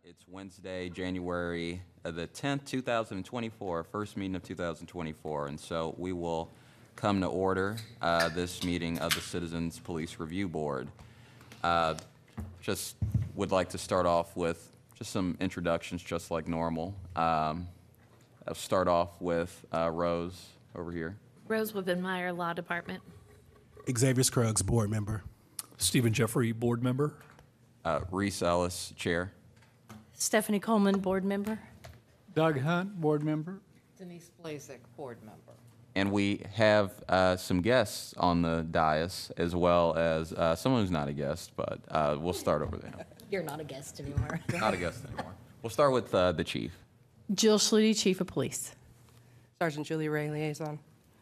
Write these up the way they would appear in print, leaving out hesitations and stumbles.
It's Wednesday, January the 10th, 2024, first meeting of 2024. And so we will come to order this meeting of the Citizens Police Review Board. Just would like to start off with just some introductions, just like normal. I'll start off with Rose over here. Rose Wibbenmeyer, Law Department. Xavier Scruggs, board member. Stephen Jeffrey, board member. Reese Ellis, chair. Stephanie Coleman, board member. Doug Hunt, board member. Denise Blazek, board member. And we have some guests on the dais, as well as someone who's not a guest, but we'll start over there. You're not a guest anymore. Not a guest anymore. We'll start with the chief. Jill Schluty, Chief of Police. Sergeant Julie Ray, liaison.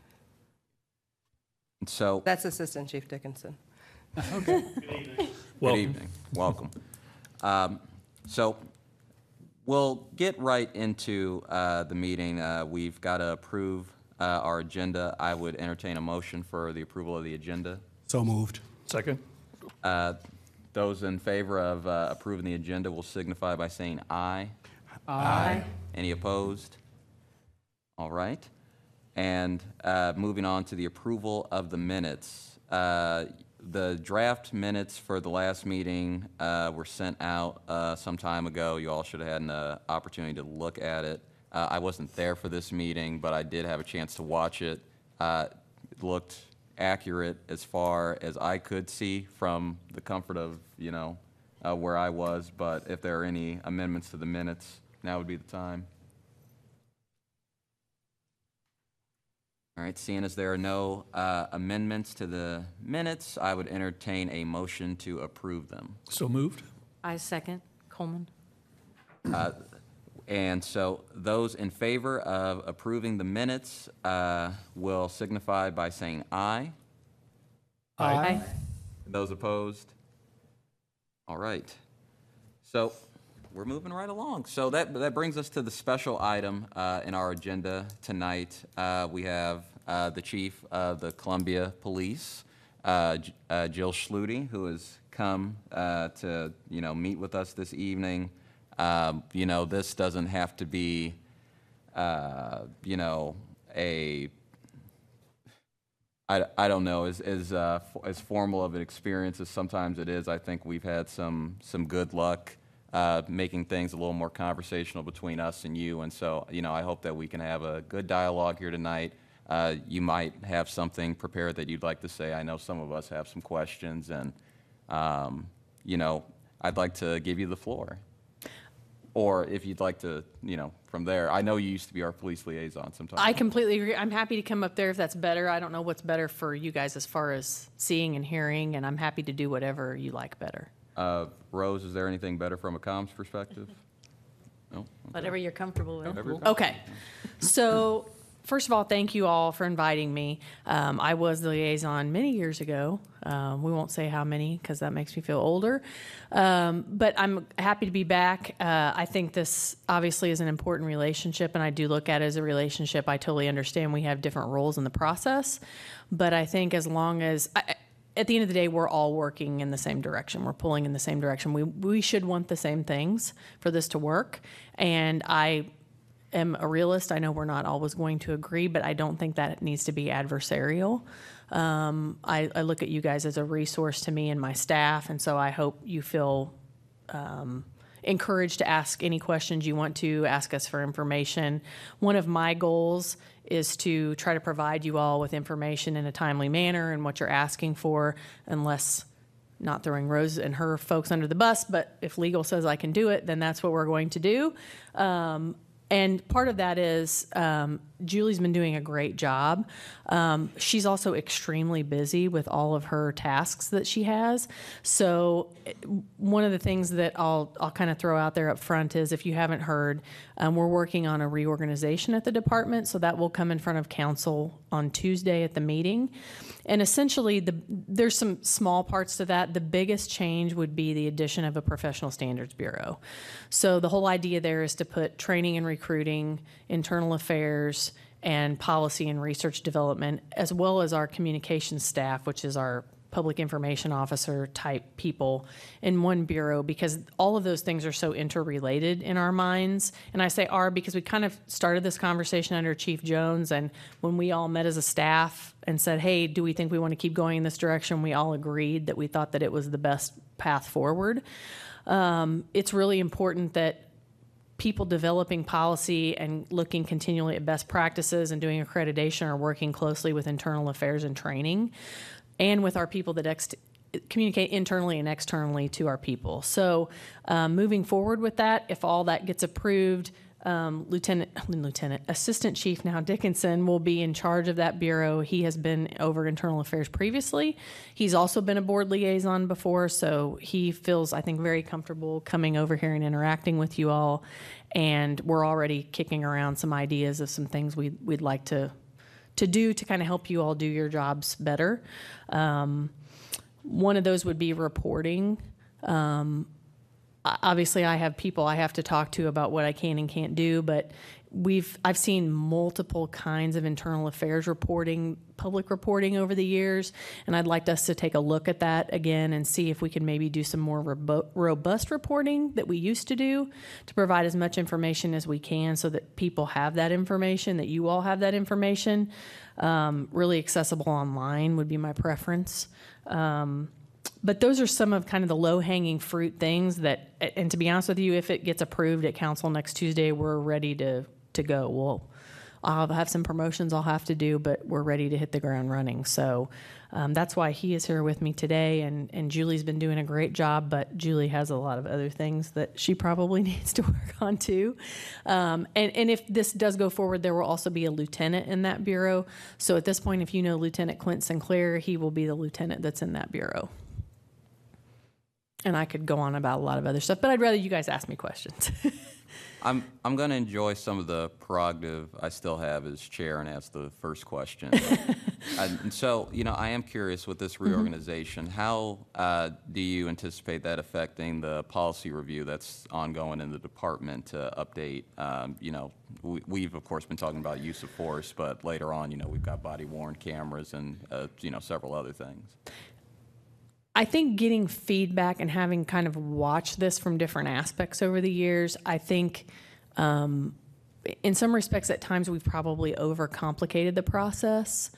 And so, That's Assistant Chief Dickinson. good Welcome. evening. Welcome. So we'll get right into the meeting. We've got to approve our agenda. I would entertain a motion for the approval of the agenda. So moved. Second. Those in favor of approving the agenda will signify by saying aye. Aye. Any opposed? All right. And moving on to the approval of the minutes. The draft minutes for the last meeting were sent out some time ago. You all should have had an opportunity to look at it. I wasn't there for this meeting, but I did have a chance to watch it. It looked accurate as far as I could see from the comfort of, where I was. But if there are any amendments to the minutes, now would be the time. All right, seeing as there are no amendments to the minutes, I would entertain a motion to approve them. So moved. I second. Coleman. And so those in favor of approving the minutes will signify by saying aye. Aye. Those opposed? All right. So we're moving right along. So that brings us to the special item in our agenda tonight. We have the chief of the Columbia Police, Jill Schluty, who has come to meet with us this evening. This doesn't have to be I don't know, as formal of an experience as sometimes it is. I think we've had some good luck making things a little more conversational between us and you. And so, I hope that we can have a good dialogue here tonight. You might have something prepared that you'd like to say. I know some of us have some questions, and, I'd like to give you the floor. Or if you'd like to, from there. I know you used to be our police liaison sometimes. I completely agree. I'm happy to come up there if that's better. I don't know what's better for you guys as far as seeing and hearing, and I'm happy to do whatever you like better. Rose, is there anything better from a comms perspective? No? Okay. Whatever you're comfortable with. Whatever you're Okay. So, first of all, thank you all for inviting me. I was the liaison many years ago. We won't say how many because that makes me feel older. But I'm happy to be back. I think this obviously is an important relationship, and I do look at it as a relationship. I totally understand we have different roles in the process. But I think as long as... at the end of the day, we're all working in the same direction. We're pulling in the same direction. We should want the same things for this to work. And I am a realist. I know we're not always going to agree, but I don't think that it needs to be adversarial. I look at you guys as a resource to me and my staff, and so I hope you feel encouraged to ask any questions you want to, ask us for information. One of my goals is to try to provide you all with information in a timely manner and what you're asking for, unless not throwing Rose and her folks under the bus, but if legal says I can do it, then that's what we're going to do. And part of that is Julie's been doing a great job. She's also extremely busy with all of her tasks that she has. So one of the things that I'll kind of throw out there up front is, if you haven't heard, we're working on a reorganization at the department. So that will come in front of council on Tuesday at the meeting. And essentially, there's some small parts to that. The biggest change would be the addition of a professional standards bureau. So the whole idea there is to put training and recruiting, internal affairs, and policy and research development, as well as our communications staff, which is our public information officer type people in one bureau, because all of those things are so interrelated in our minds. And I say "are" because we kind of started this conversation under Chief Jones, and when we all met as a staff and said, hey, do we think we want to keep going in this direction, we all agreed that we thought that it was the best path forward. It's really important that people developing policy and looking continually at best practices and doing accreditation are working closely with internal affairs and training and with our people that communicate internally and externally to our people. So moving forward with that, if all that gets approved, Assistant Chief now Dickinson will be in charge of that bureau. He has been over internal affairs previously. He's also been a board liaison before, so he feels, I think, very comfortable coming over here and interacting with you all. And we're already kicking around some ideas of some things we'd like to do to kind of help you all do your jobs better. One of those would be reporting. Obviously, I have people I have to talk to about what I can and can't do, but I've seen multiple kinds of internal affairs reporting, public reporting over the years, and I'd like us to take a look at that again and see if we can maybe do some more robust reporting that we used to do to provide as much information as we can so that people have that information, that you all have that information. Really accessible online would be my preference. But those are some of kind of the low-hanging fruit things that, and to be honest with you, if it gets approved at council next Tuesday, we're ready to go. I'll have some promotions I'll have to do, but we're ready to hit the ground running. So that's why he is here with me today, and Julie's been doing a great job, but Julie has a lot of other things that she probably needs to work on too. And if this does go forward, there will also be a lieutenant in that bureau. So at this point, if you know Lieutenant Clint Sinclair, he will be the lieutenant that's in that bureau. And I could go on about a lot of other stuff, but I'd rather you guys ask me questions. I'm going to enjoy some of the prerogative I still have as chair and ask the first question. And so, I am curious with this reorganization, how do you anticipate that affecting the policy review that's ongoing in the department to update? We've, of course, been talking about use of force, but later on, we've got body-worn cameras and, several other things. I think getting feedback and having kind of watched this from different aspects over the years, I think in some respects at times we've probably overcomplicated the process.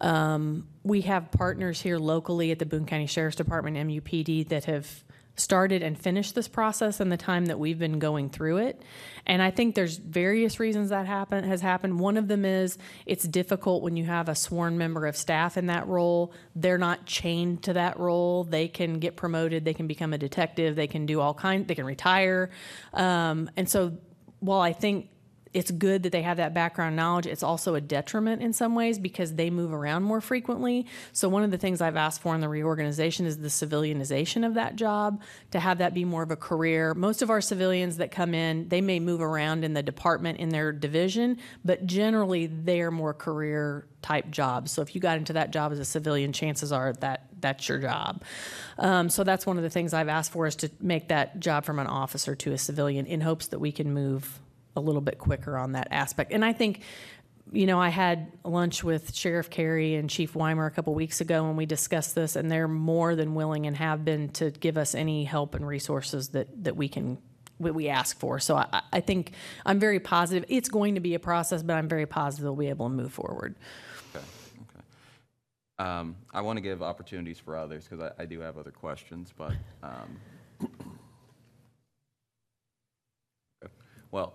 We have partners here locally at the Boone County Sheriff's Department, MUPD, that have started and finished this process in the time that we've been going through it. And I think there's various reasons that has happened. One of them is it's difficult when you have a sworn member of staff in that role. They're not chained to that role. They can get promoted. They can become a detective. They can do they can retire. And so while I think it's good that they have that background knowledge, it's also a detriment in some ways because they move around more frequently. So one of the things I've asked for in the reorganization is the civilianization of that job, to have that be more of a career. Most of our civilians that come in, they may move around in the department, in their division, but generally they're more career type jobs. So if you got into that job as a civilian, chances are that's your job. So that's one of the things I've asked for, is to make that job from an officer to a civilian in hopes that we can move a little bit quicker on that aspect. And I think, I had lunch with Sheriff Carey and Chief Weimer a couple weeks ago when we discussed this, and they're more than willing and have been to give us any help and resources that we ask for. So I think I'm very positive. It's going to be a process, but I'm very positive we'll be able to move forward. Okay. I want to give opportunities for others because I do have other questions, but well.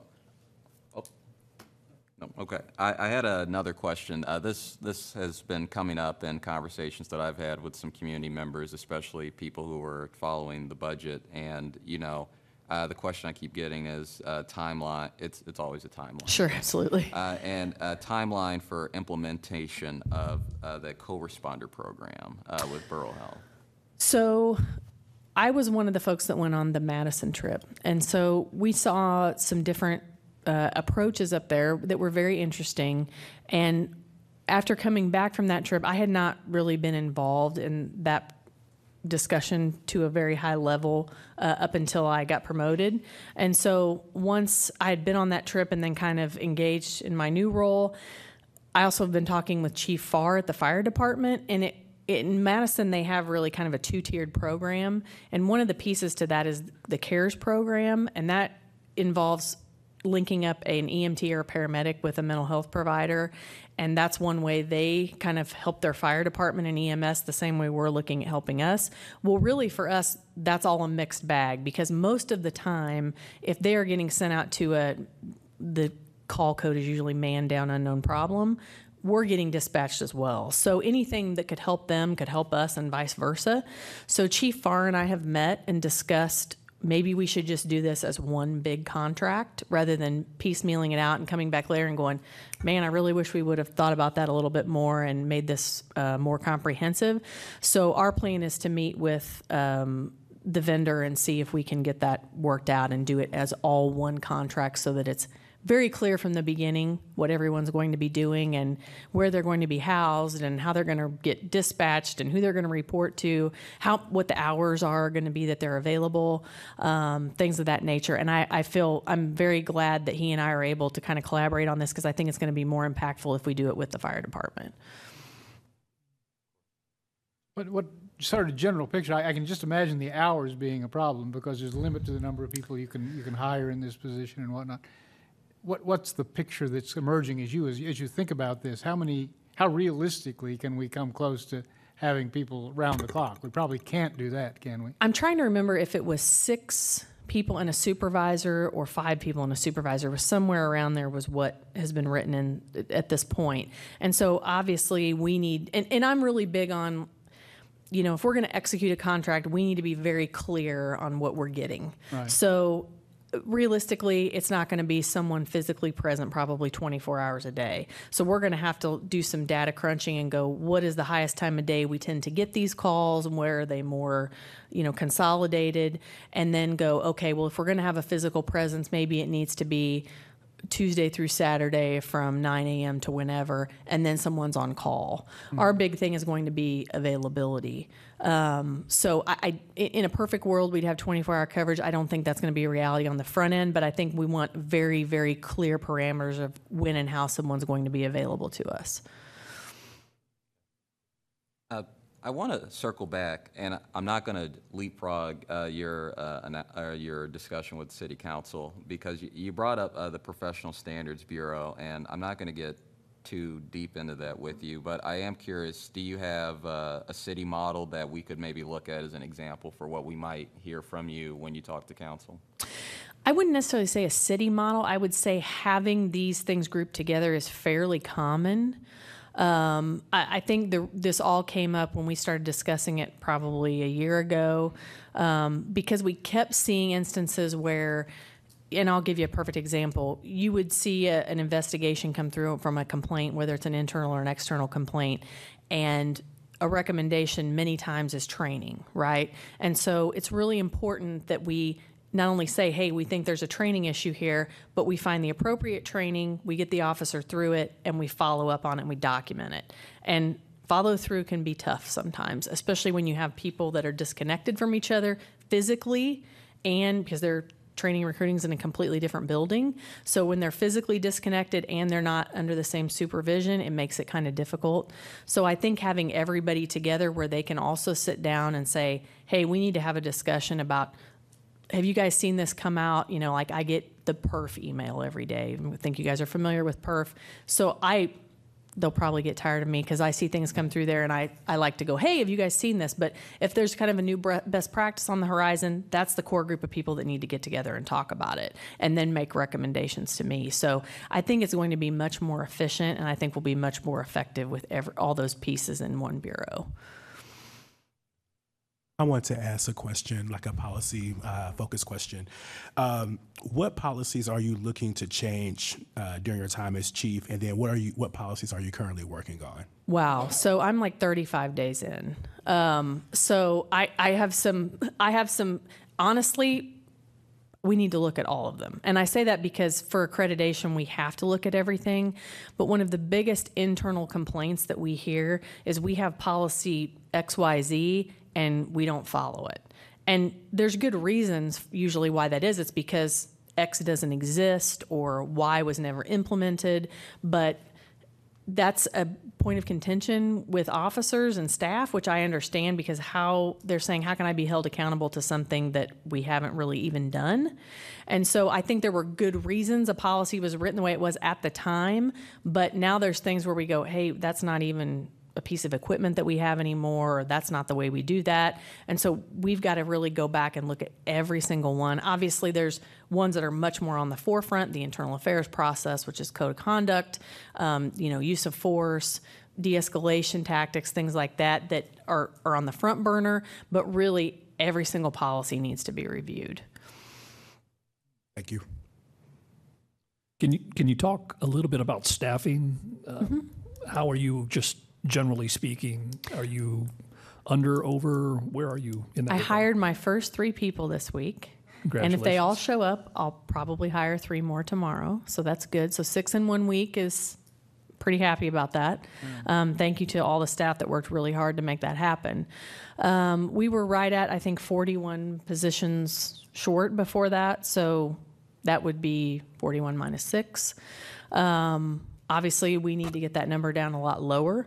Okay. I had another question. This has been coming up in conversations that I've had with some community members, especially people who are following the budget. And, the question I keep getting is timeline. It's always a timeline. Sure, absolutely. And a timeline for implementation of the co-responder program with Borough Health. So I was one of the folks that went on the Madison trip. And so we saw some different approaches up there that were very interesting. And after coming back from that trip, I had not really been involved in that discussion to a very high level up until I got promoted. And so once I had been on that trip and then kind of engaged in my new role, I also have been talking with Chief Farr at the fire department, and it in Madison, they have really kind of a two-tiered program. And one of the pieces to that is the CARES program, and that involves linking up an EMT or a paramedic with a mental health provider. And that's one way they kind of help their fire department and EMS the same way we're looking at helping us. Well, really for us, that's all a mixed bag, because most of the time, if they are getting sent out to the call code is usually man down, unknown problem, we're getting dispatched as well. So anything that could help them could help us, and vice versa. So Chief Farr and I have met and discussed maybe we should just do this as one big contract rather than piecemealing it out and coming back later and going, man, I really wish we would have thought about that a little bit more and made this more comprehensive. So our plan is to meet with the vendor and see if we can get that worked out and do it as all one contract so that it's very clear from the beginning what everyone's going to be doing and where they're going to be housed and how they're going to get dispatched and who they're going to report to, what the hours are going to be that they're available, things of that nature. And I feel I'm very glad that he and I are able to kind of collaborate on this, because I think it's going to be more impactful if we do it with the fire department. What sort of general picture, I can just imagine the hours being a problem because there's a limit to the number of people you can hire in this position and whatnot. What's the picture that's emerging as you think about this? How realistically can we come close to having people round the clock? We probably can't do that, can we? I'm trying to remember if it was 6 people and a supervisor or 5 people and a supervisor. It was somewhere around there was what has been written in at this point. And so obviously we need, and I'm really big on, if we're going to execute a contract, we need to be very clear on what we're getting. Right. So realistically, it's not going to be someone physically present probably 24 hours a day. So we're going to have to do some data crunching and go, what is the highest time of day we tend to get these calls, and where are they more, consolidated, and then go, okay, well, if we're going to have a physical presence, maybe it needs to be Tuesday through Saturday from 9 a.m. to whenever, and then someone's on call. Our big thing is going to be availability. So in a perfect world, we'd have 24-hour coverage. I don't think that's going to be a reality on the front end, but I think we want very, very clear parameters of when and how someone's going to be available to us. I want to circle back, and I'm not going to leapfrog your discussion with City Council, because you brought up the Professional Standards Bureau, and I'm not going to get too deep into that with you, but I am curious, do you have a city model that we could maybe look at as an example for what we might hear from you when you talk to council? I wouldn't necessarily say a city model. I would say having these things grouped together is fairly common. I think this all came up when we started discussing it probably a year ago, because we kept seeing instances where, and I'll give you a perfect example, you would see an investigation come through from a complaint, whether it's an internal or an external complaint, and a recommendation many times is training, right? And so it's really important that we not only say, hey, we think there's a training issue here, but we find the appropriate training, we get the officer through it, and we follow up on it and we document it. And follow through can be tough sometimes, especially when you have people that are disconnected from each other physically, and because they're training and recruiting is in a completely different building. So when they're physically disconnected and they're not under the same supervision, it makes it kind of difficult. So I think having everybody together where they can also sit down and say, hey, we need to have a discussion about, have you guys seen this come out? Like I get the PERF email every day. I think you guys are familiar with PERF. So they'll probably get tired of me because I see things come through there and I like to go, hey, have you guys seen this? But if there's kind of a new best practice on the horizon, that's the core group of people that need to get together and talk about it and then make recommendations to me. So I think it's going to be much more efficient, and I think we'll be much more effective with all those pieces in one bureau. I want to ask a question, like a policy focused question. What policies are you looking to change during your time as chief? And then what policies are you currently working on? Wow. So I'm like 35 days in. So I have some, honestly, we need to look at all of them. And I say that because for accreditation, we have to look at everything. But one of the biggest internal complaints that we hear is we have policy XYZ and we don't follow it. And there's good reasons usually why that is. It's because X doesn't exist or Y was never implemented. But that's a point of contention with officers and staff, which I understand, because how they're saying, how can I be held accountable to something that we haven't really even done? And so I think there were good reasons a policy was written the way it was at the time, but now there's things where we go, hey, that's not even a piece of equipment that we have anymore, or that's not the way we do that. And so we've got to really go back and look at every single one. Obviously, there's ones that are much more on the forefront, the internal affairs process, which is code of conduct, use of force, de-escalation tactics, things like that, that are on the front burner, but really every single policy needs to be reviewed. Thank you. Can you talk a little bit about staffing? How are you, just generally speaking? Are you under, over? Where are you in that I regard? hired my first 3 people this week. And if they all show up, I'll probably hire 3 more tomorrow. So that's good. So 6 in 1 week is pretty happy about that. Thank you to all the staff that worked really hard to make that happen. We were right at, I think, 41 positions short before that. So that would be 41 minus 6. Obviously, we need to get that number down a lot lower.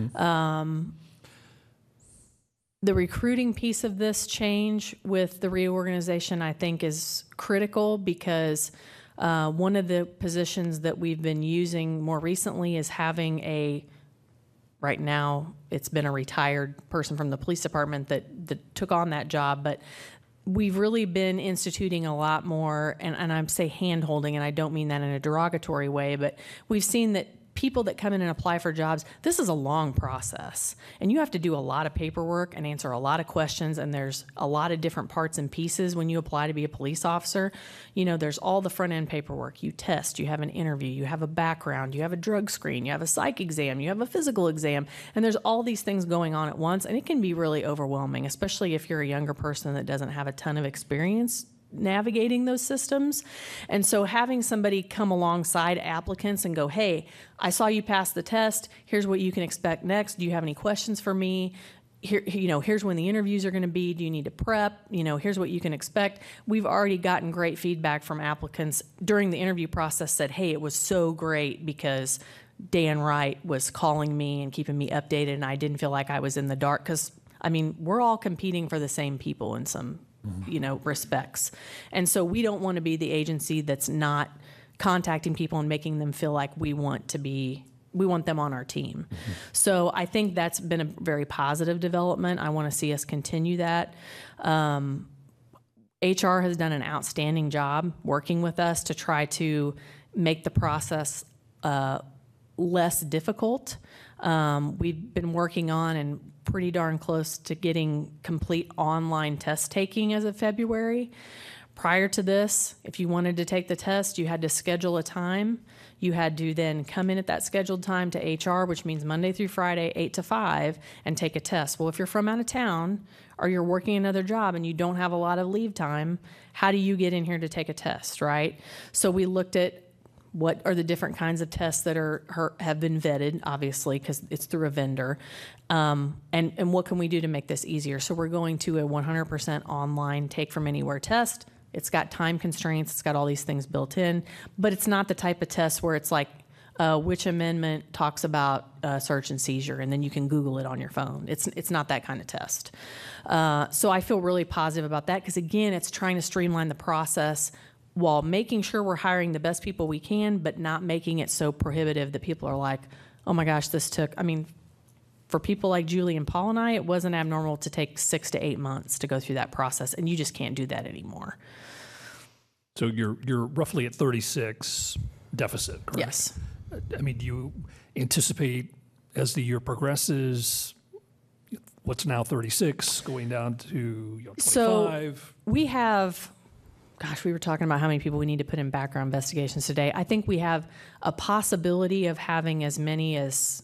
The recruiting piece of this change with the reorganization, I think, is critical, because one of the positions that we've been using more recently is having right now, it's been a retired person from the police department that took on that job, but we've really been instituting a lot more, and I say hand-holding, and I don't mean that in a derogatory way, but we've seen that people that come in and apply for jobs, this is a long process, and you have to do a lot of paperwork and answer a lot of questions, and there's a lot of different parts and pieces when you apply to be a police officer. There's all the front-end paperwork. You test, you have an interview, you have a background, you have a drug screen, you have a psych exam, you have a physical exam, and there's all these things going on at once, and it can be really overwhelming, especially if you're a younger person that doesn't have a ton of experience navigating those systems. And so having somebody come alongside applicants and go, hey, I saw you pass the test. Here's what you can expect next. Do you have any questions for me? Here's when the interviews are going to be. Do you need to prep? Here's what you can expect. We've already gotten great feedback from applicants during the interview process, said, hey, it was so great because Dan Wright was calling me and keeping me updated, and I didn't feel like I was in the dark, because, we're all competing for the same people in some respects. And so we don't want to be the agency that's not contacting people and making them feel like we want them on our team. So I think that's been a very positive development. I want to see us continue that. HR has done an outstanding job working with us to try to make the process less difficult. We've been working on and pretty darn close to getting complete online test taking as of February. Prior to this, if you wanted to take the test, you had to schedule a time. You had to then come in at that scheduled time to HR, which means Monday through Friday, 8 to 5, and take a test. Well, if you're from out of town or you're working another job and you don't have a lot of leave time, how do you get in here to take a test, right? So we looked at what are the different kinds of tests that have been vetted, obviously, because it's through a vendor, and what can we do to make this easier? So we're going to a 100% online take from anywhere test. It's got time constraints. It's got all these things built in, but it's not the type of test where it's like, which amendment talks about search and seizure, and then you can Google it on your phone. It's not that kind of test. So I feel really positive about that, because, again, it's trying to streamline the process while making sure we're hiring the best people we can, but not making it so prohibitive that people are like, oh my gosh, this took, for people like Julie and Paul and I, it wasn't abnormal to take 6 to 8 months to go through that process, and you just can't do that anymore. So you're roughly at 36 deficit, correct? Yes. Do you anticipate, as the year progresses, what's now 36 going down to 25? So we have, we were talking about how many people we need to put in background investigations today. I think we have a possibility of having as many as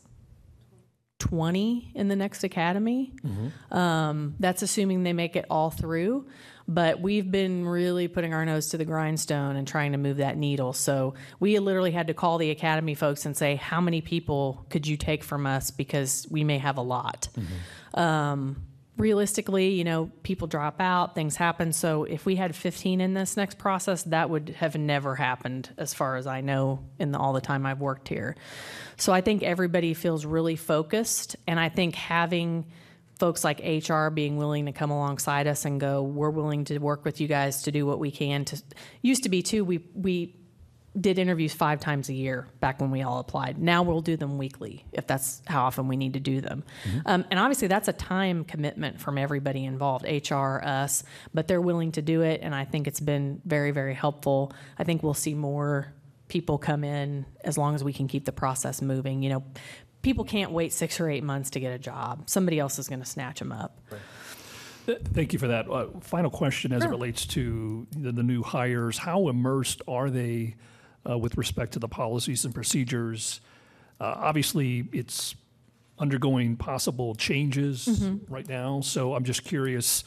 20 in the next academy. That's assuming they make it all through. But we've been really putting our nose to the grindstone and trying to move that needle. So we literally had to call the academy folks and say, how many people could you take from us? Because we may have a lot. realistically, you know, people drop out, things happen. So if we had 15 in this next process, that would have never happened as far as I know in all the time I've worked here. So I think everybody feels really focused, and I think having folks like HR being willing to come alongside us and go, we're willing to work with you guys to do what we can. To used to be too, we did interviews 5 times a year back when we all applied. Now we'll do them weekly if that's how often we need to do them. And obviously that's a time commitment from everybody involved, HR, us, but they're willing to do it, and I think it's been very, very helpful. I think we'll see more people come in as long as we can keep the process moving. You know, people can't wait 6 or 8 months to get a job. Somebody else is going to snatch them up. Thank you for that. Final question as it relates to the new hires. How immersed are they with respect to the policies and procedures? Obviously, it's undergoing possible changes right now, so I'm just curious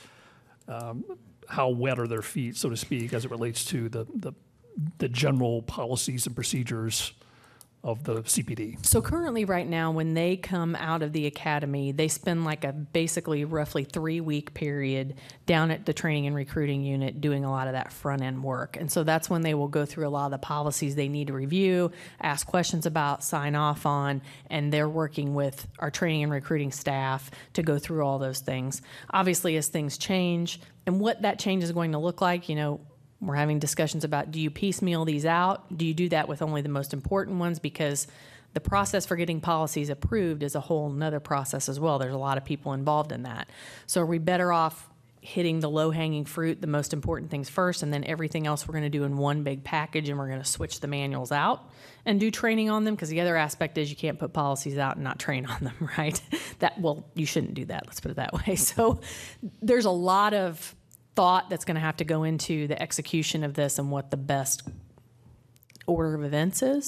how wet are their feet, so to speak, as it relates to the general policies and procedures of the CPD. So currently right now, when they come out of the academy, they spend like a basically roughly 3-week period down at the training and recruiting unit doing a lot of that front end work. And so that's when they will go through a lot of the policies they need to review, ask questions about, sign off on, and they're working with our training and recruiting staff to go through all those things. Obviously, as things change and what that change is going to look like, you know, we're having discussions about, do you piecemeal these out? Do you do that with only the most important ones? Because the process for getting policies approved is a whole nother process as well. There's a lot of people involved in that. So are we better off hitting the low-hanging fruit, the most important things first, and then everything else we're going to do in one big package, and we're going to switch the manuals out and do training on them? Because the other aspect is you can't put policies out and not train on them, right? Well, you shouldn't do that. Let's put it that way. So there's a lot of thought that's going to have to go into the execution of this and what the best order of events is.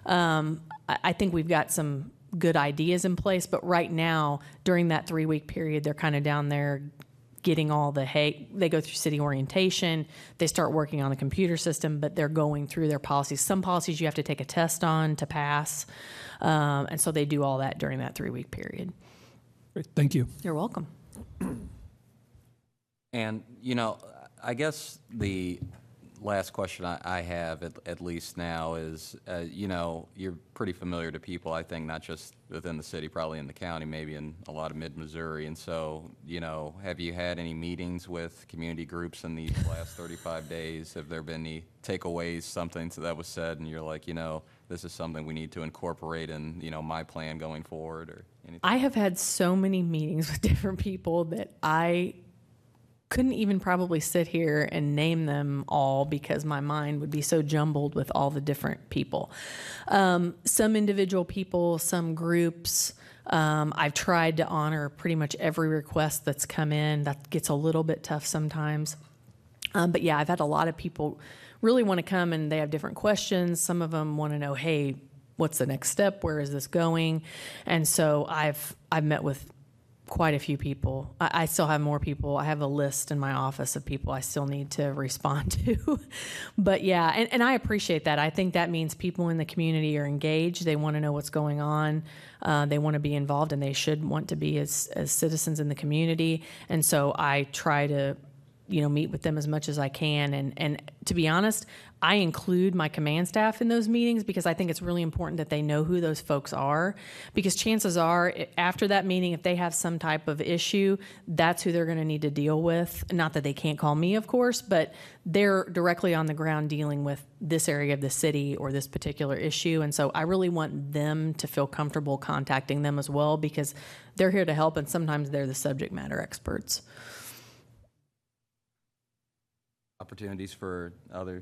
I think we've got some good ideas in place, but right now, during that 3-week period, they're kind of down there getting all the they go through city orientation, they start working on the computer system, but they're going through their policies. Some policies you have to take a test on to pass, and so they do all that during that 3-week period. Great. Thank you. You're welcome. And, you know, I guess the last question I have, at least now, is, you know, you're pretty familiar to people, I think, not just within the city, probably in the county, maybe in a lot of mid-Missouri. And so, you know, have you had any meetings with community groups in these last 35 days? Have there been any takeaways, something that was said, and you're like, you know, this is something we need to incorporate in, you know, my plan going forward, or anything? I have had so many meetings with different people that I couldn't even probably sit here and name them all because my mind would be so jumbled with all the different people. Some individual people, some groups. I've tried to honor pretty much every request that's come in. That gets a little bit tough sometimes. But yeah, I've had a lot of people really want to come and they have different questions. Some of them want to know, hey, what's the next step? Where is this going? And so I've met with quite a few people. I still have more people. I have a list in my office of people I still need to respond to. But yeah, and I appreciate that. I think that means people in the community are engaged. They want to know what's going on. They want to be involved, and they should want to be as citizens in the community. And so I try to, you know, meet with them as much as I can. And to be honest, I include my command staff in those meetings because I think it's really important that they know who those folks are, because chances are after that meeting, if they have some type of issue, that's who they're going to need to deal with. Not that they can't call me, of course, but they're directly on the ground dealing with this area of the city or this particular issue. And so I really want them to feel comfortable contacting them as well, because they're here to help, and sometimes they're the subject matter experts. Opportunities for others?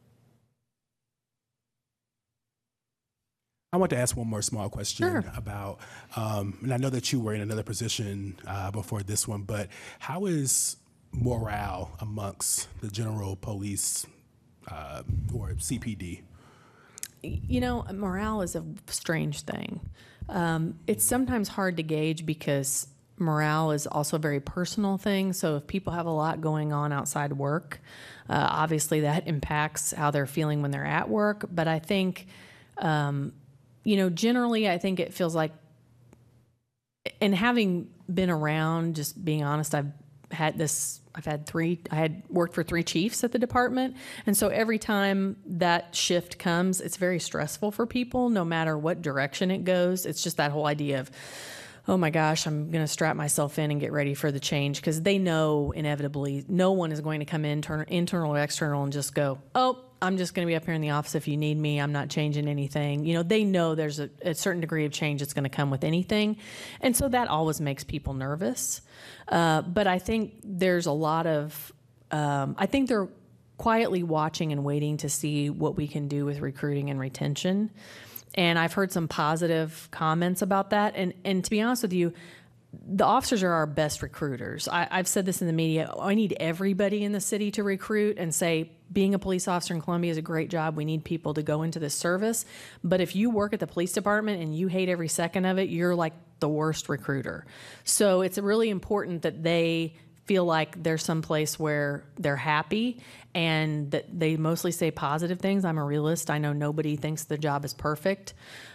I want to ask one more small question Sure. about, and I know that you were in another position before this one, but how is morale amongst the general police or CPD? You know, morale is a strange thing. It's sometimes hard to gauge because morale is also a very personal thing. So if people have a lot going on outside work, obviously that impacts how they're feeling when they're at work. But I think, you know, generally I think it feels like and having been around, just being honest, I had worked for 3 chiefs at the department. And so every time that shift comes, it's very stressful for people, no matter what direction it goes. It's just that whole idea of, oh my gosh, I'm going to strap myself in and get ready for the change, because they know inevitably no one is going to come in, internal or external, and just go, oh, I'm just going to be up here in the office if you need me. I'm not changing anything. They know there's a certain degree of change that's going to come with anything. And so that always makes people nervous. But I think there's a lot of, I think they're quietly watching and waiting to see what we can do with recruiting and retention. And I've heard some positive comments about that. And to be honest with you, the officers are our best recruiters. I've said this in the media. I need everybody in the city to recruit and say, being a police officer in Columbia is a great job. We need people to go into this service. But if you work at the police department and you hate every second of it, you're like the worst recruiter. So it's really important that they feel like there's some place where they're happy and that they mostly say positive things. I'm a realist. I know nobody thinks the job is perfect.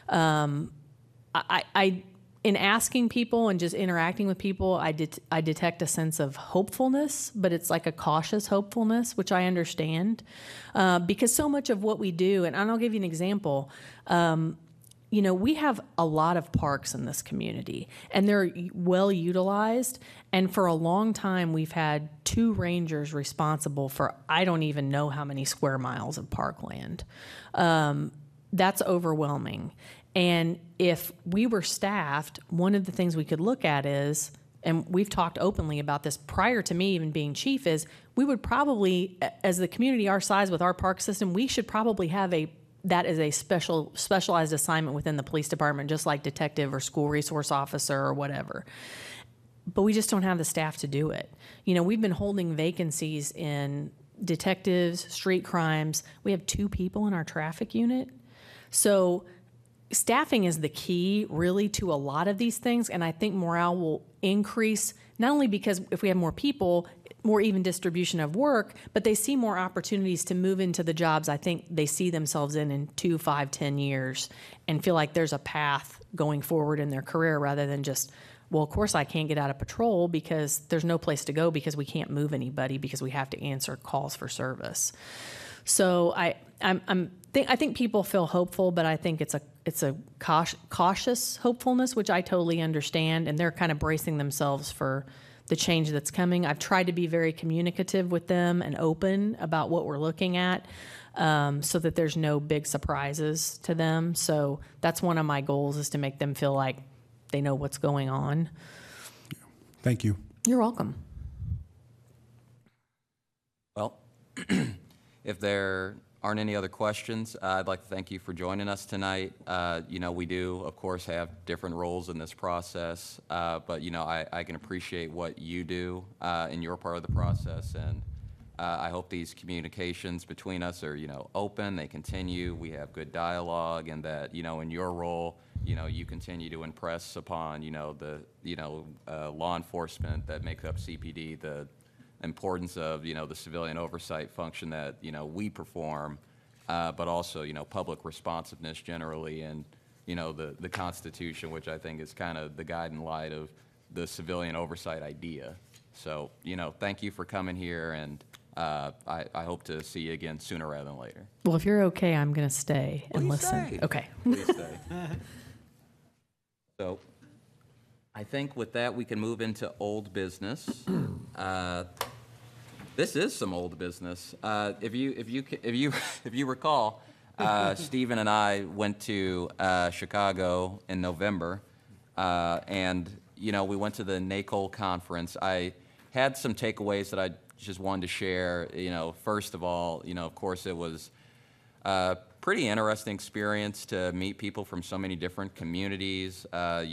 In asking people and just interacting with people, I detect a sense of hopefulness, but it's like a cautious hopefulness, which I understand, because so much of what we do, and I'll give you an example. We have a lot of parks in this community, and they're well utilized. And for a long time, we've had 2 rangers responsible for I don't even know how many square miles of parkland. That's overwhelming. And if we were staffed, one of the things we could look at is, and we've talked openly about this prior to me even being chief, is we would probably, as the community our size with our park system, we should probably have that as a specialized assignment within the police department, just like detective or school resource officer or whatever. But we just don't have the staff to do it. We've been holding vacancies in detectives, street crimes. We have 2 people in our traffic unit. So staffing is the key, really, to a lot of these things, and I think morale will increase, not only because if we have more people, more even distribution of work, but they see more opportunities to move into the jobs I think they see themselves in 2, 5, 10 years, and feel like there's a path going forward in their career rather than just, well, of course I can't get out of patrol because there's no place to go because we can't move anybody because we have to answer calls for service. So I think people feel hopeful, but I think it's a cautious hopefulness, which I totally understand, and they're kind of bracing themselves for the change that's coming. I've tried to be very communicative with them and open about what we're looking at, so that there's no big surprises to them. So that's one of my goals, is to make them feel like they know what's going on. Thank you. You're welcome. Well, if there aren't any other questions, I'd like to thank you for joining us tonight. We do, of course, have different roles in this process, but, I can appreciate what you do in your part of the process, and I hope these communications between us are, open, they continue, we have good dialogue, and that, in your role, you continue to impress upon, law enforcement that makes up CPD, the importance of, the civilian oversight function that, we perform, but also, public responsiveness generally, and, the Constitution, which I think is kind of the guiding light of the civilian oversight idea. So, thank you for coming here, and I hope to see you again sooner rather than later. Well, if you're okay, I'm going to stay and Please listen. stay. Okay. Please stay. So, I think with that, we can move into old business. This is some old business. If you recall, Stephen and I went to Chicago in November, and we went to the NACOL conference. I had some takeaways that I just wanted to share. First of all, of course, it was pretty interesting experience to meet people from so many different communities. I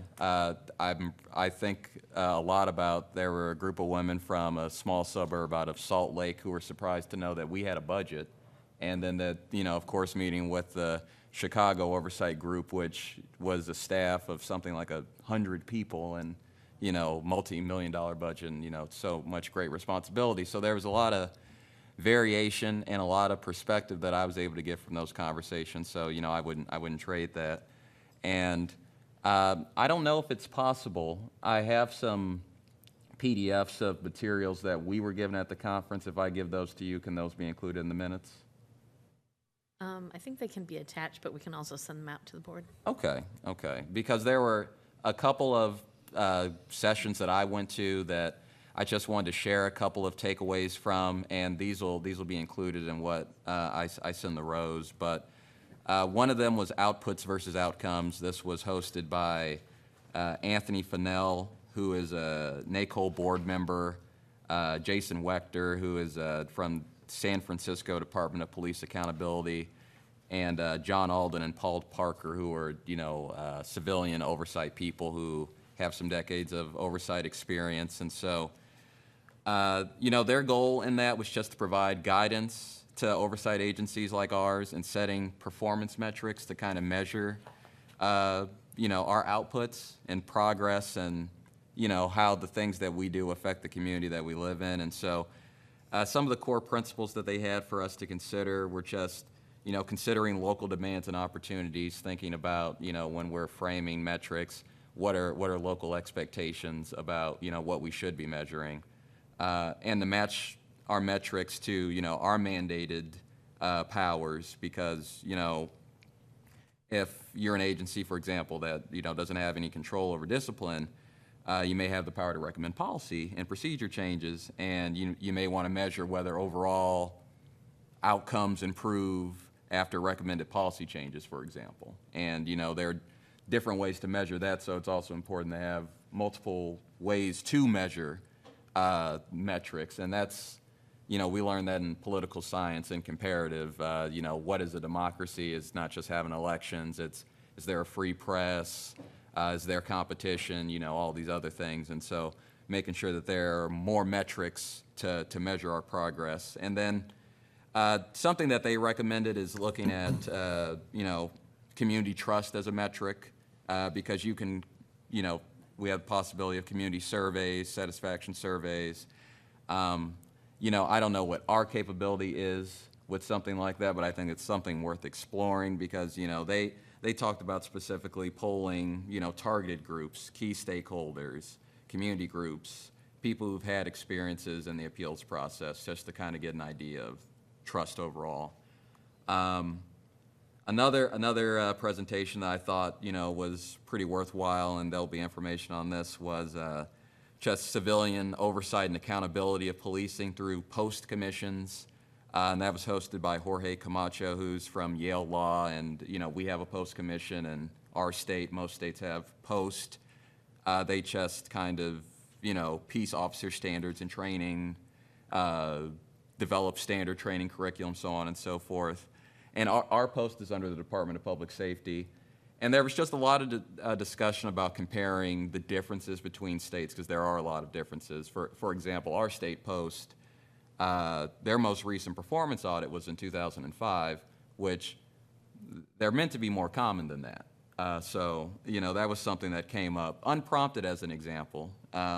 think a lot about, there were a group of women from a small suburb out of Salt Lake who were surprised to know that we had a budget. And then that, of course, meeting with the Chicago Oversight Group, which was a staff of something like 100 people and, multi-million-dollar budget and, so much great responsibility. So there was a lot of variation and a lot of perspective that I was able to get from those conversations. So, I wouldn't trade that. And I don't know if it's possible. I have some PDFs of materials that we were given at the conference. If I give those to you, can those be included in the minutes? I think they can be attached, but we can also send them out to the board. Okay, okay. Because there were a couple of sessions that I went to that I just wanted to share a couple of takeaways from, and these will be included in what I send the rows. But one of them was outputs versus outcomes. This was hosted by Anthony Fennell, who is a NACOL board member, Jason Wechter, who is from San Francisco Department of Police Accountability, and John Alden and Paul Parker, who are, civilian oversight people who have some decades of oversight experience. And so, their goal in that was just to provide guidance to oversight agencies like ours in setting performance metrics to kind of measure, our outputs and progress and, how the things that we do affect the community that we live in. And so some of the core principles that they had for us to consider were just, considering local demands and opportunities, thinking about, when we're framing metrics, what are local expectations about, what we should be measuring, and to match our metrics to, our mandated powers, because, if you're an agency, for example, that, doesn't have any control over discipline, you may have the power to recommend policy and procedure changes, and you may want to measure whether overall outcomes improve after recommended policy changes, for example. And, there are different ways to measure that, so it's also important to have multiple ways to measure metrics. And that's, we learned that in political science and comparative. What is a democracy? It's not just having elections. Is there a free press? Is there competition? All these other things. And so making sure that there are more metrics to measure our progress. And then something that they recommended is looking at, community trust as a metric, because you can, we have the possibility of community surveys, satisfaction surveys. I don't know what our capability is with something like that, but I think it's something worth exploring because, they talked about specifically polling, targeted groups, key stakeholders, community groups, people who've had experiences in the appeals process, just to kind of get an idea of trust overall. Another presentation that I thought, was pretty worthwhile, and there'll be information on this, was just civilian oversight and accountability of policing through post commissions. And that was hosted by Jorge Camacho, who's from Yale Law, and, we have a post commission in our state. Most states have post. They just kind of, peace officer standards and training, develop standard training curriculum, so on and so forth. And our post is under the Department of Public Safety. And there was just a lot of discussion about comparing the differences between states, because there are a lot of differences. For example, our state post, their most recent performance audit was in 2005, which they're meant to be more common than that. So, that was something that came up, unprompted as an example.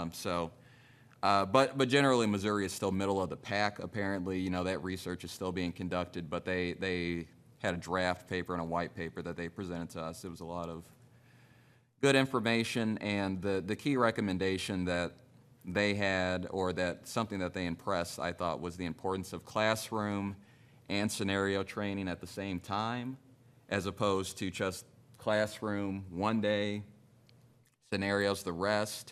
But generally, Missouri is still middle of the pack, apparently. That research is still being conducted, but they had a draft paper and a white paper that they presented to us. It was a lot of good information, and the key recommendation that they had, or that something that they impressed, I thought, was the importance of classroom and scenario training at the same time, as opposed to just classroom one day, scenarios the rest.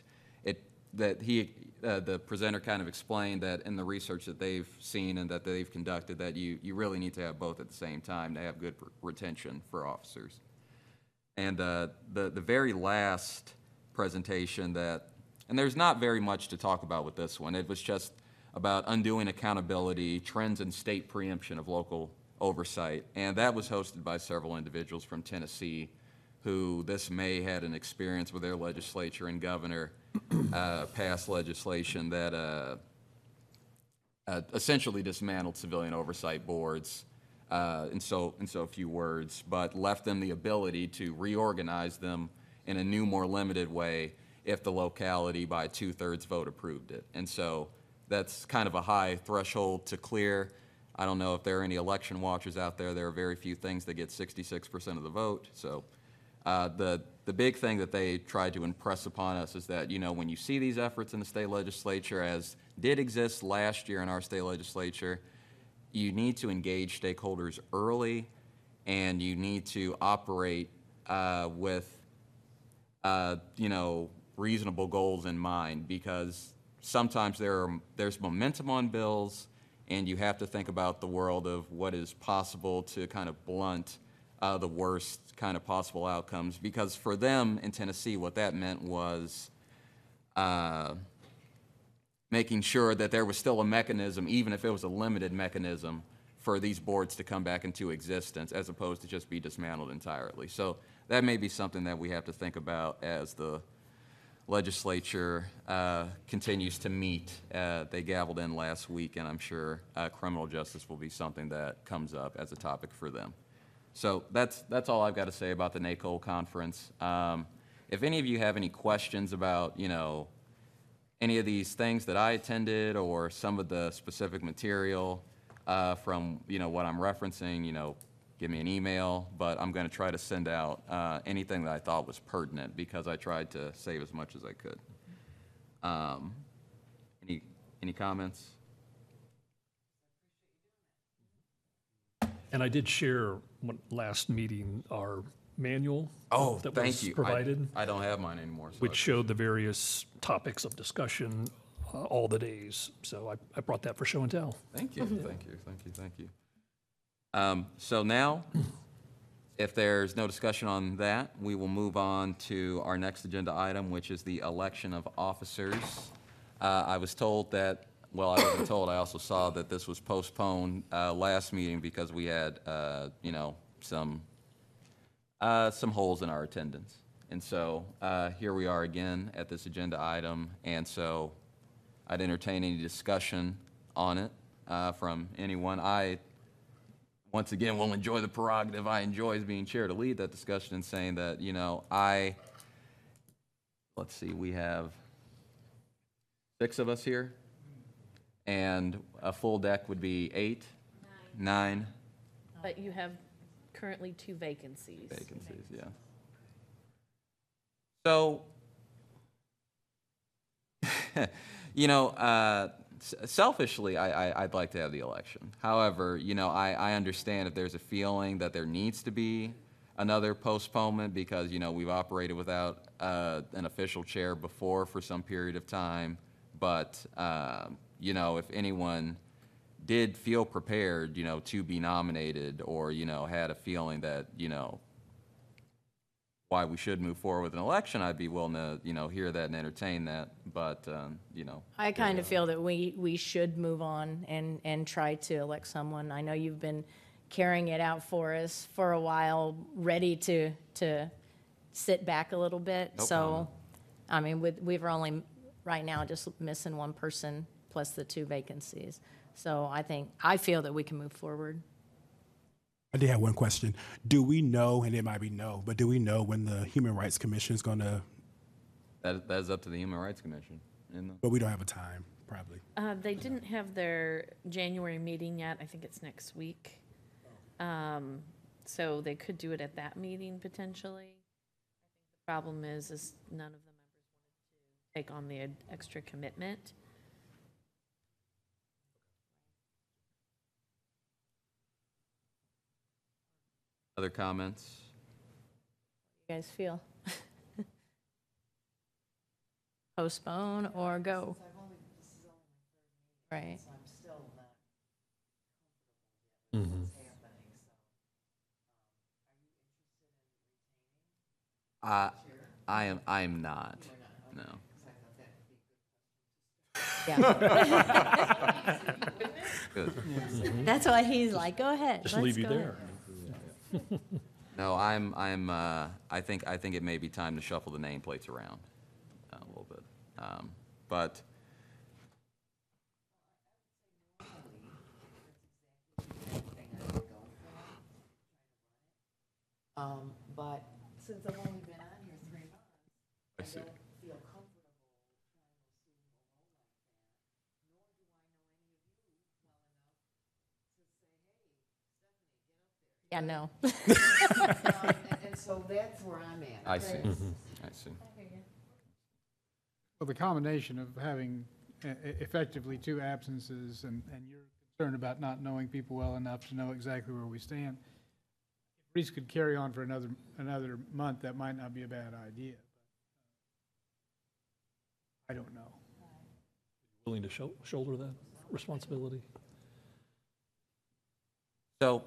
The presenter kind of explained that in the research that they've seen and that they've conducted, that you really need to have both at the same time to have good retention for officers. And the very last presentation and there's not very much to talk about with this one. It was just about undoing accountability, trends in state preemption of local oversight. And that was hosted by several individuals from Tennessee who this May had an experience with their legislature and governor passed legislation that essentially dismantled civilian oversight boards in so few words, but left them the ability to reorganize them in a new, more limited way if the locality by 2/3 vote approved it. And so that's kind of a high threshold to clear. I don't know if there are any election watchers out there. There are very few things that get 66% of the vote. So the big thing that they tried to impress upon us is that, you know, when you see these efforts in the state legislature, as did exist last year in our state legislature, you need to engage stakeholders early, and you need to operate with, you know, reasonable goals in mind, because sometimes there's momentum on bills, and you have to think about the world of what is possible to kind of blunt the worst kind of possible outcomes. Because for them in Tennessee, what that meant was making sure that there was still a mechanism, even if it was a limited mechanism, for these boards to come back into existence, as opposed to just be dismantled entirely. So that may be something that we have to think about as the legislature continues to meet. They gavelled in last week, and I'm sure criminal justice will be something that comes up as a topic for them. So that's all I've got to say about the NACOL conference. If any of you have any questions about, you know, any of these things that I attended or some of the specific material from, you know, what I'm referencing, you know, give me an email, but I'm going to try to send out anything that I thought was pertinent, because I tried to save as much as I could. Any comments? And I did share last meeting our manual Oh, that thank was you. provided, I don't have mine anymore. So which showed the various topics of discussion all the days. So I brought that for show and tell. Thank you, thank you, thank you, thank you. So now, if there's no discussion on that, we will move on to our next agenda item, which is the election of officers. I was told that, well, I wasn't told, I also saw that this was postponed last meeting because we had, you know, some holes in our attendance. And so here we are again at this agenda item, and so I'd entertain any discussion on it from anyone. I, once again, will enjoy the prerogative I enjoy as being chair to lead that discussion and saying that, you know, let's see, we have 6 of us here, and a full deck would be 8? 9 But you have currently 2 vacancies. vacancies, yeah. So, you know, selfishly, I'd like to have the election. However, you know, I understand if there's a feeling that there needs to be another postponement because, you know, we've operated without an official chair before for some period of time. But, you know, if anyone did feel prepared, you know, to be nominated or, you know, had a feeling that, you know, why we should move forward with an election, I'd be willing to, you know, hear that and entertain that. But, you know. I kind of feel that we should move on and try to elect someone. I know you've been carrying it out for us for a while, ready to sit back a little bit. No So, problem. I mean, we've only, right now, just missing 1 person plus the 2 vacancies. So I feel that we can move forward. I did have one question. Do we know, and it might be no, but do we know when the Human Rights Commission is going to, That is up to the Human Rights Commission. but we don't have a time, probably. They didn't have their January meeting yet. I think it's next week. So they could do it at that meeting potentially. The problem is none of the members wanted to take on the extra commitment. Other comments? You guys feel? Postpone or go? Right. I am not, no. Yeah. Good. That's why he's like, go ahead. Just let's leave you go ahead." there. No, I think it may be time to shuffle the nameplates around a little bit. But But since I've only been on here 3 months, I see. don't feel comfortable trying to assume a role like that, nor do I know any of you well enough to say, hey, Stephanie, get up there. Yeah, no. And so that's where I'm at. I see, That's- I see. Well, the combination of having effectively two absences and you're concerned about not knowing people well enough to know exactly where we stand. If Reese could carry on for another month, that might not be a bad idea. I don't know. Willing to shoulder that responsibility? So,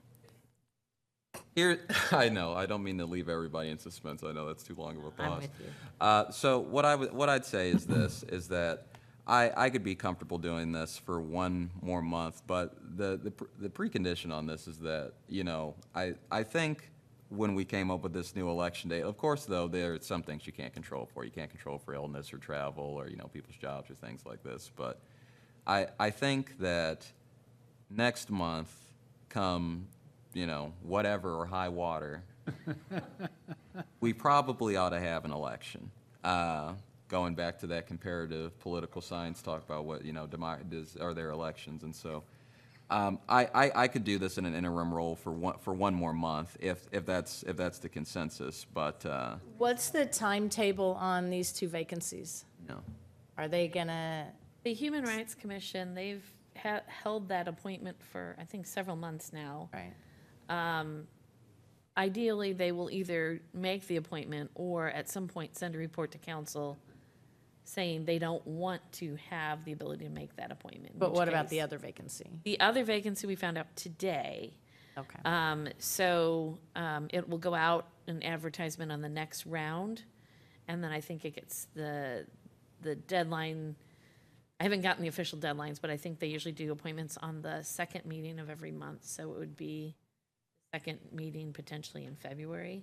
here, I know, I don't mean to leave everybody in suspense. I know that's too long of a pause. I'm with you. So what I'd say is this, is that I could be comfortable doing this for one more month, but the precondition on this is that, you know, I think when we came up with this new election date, of course, though, there are some things you can't control for. You can't control for illness or travel or, you know, people's jobs or things like this. But I think that next month, come, you know, whatever or high water, we probably ought to have an election. Going back to that comparative political science talk about what, you know, are there elections? And so I could do this in an interim role for one more month if that's the consensus. But What's the timetable on these two vacancies? you know, Are they gonna, The Human Rights Commission, they've held that appointment for, I think, several months now. right? Ideally, they will either make the appointment or at some point send a report to council saying they don't want to have the ability to make that appointment. in But which what about case- the other vacancy? The other vacancy we found out today. Okay. It will go out an advertisement on the next round, and then I think it gets the deadline. I haven't gotten the official deadlines, but I think they usually do appointments on the second meeting of every month, so it would be the second meeting potentially in February.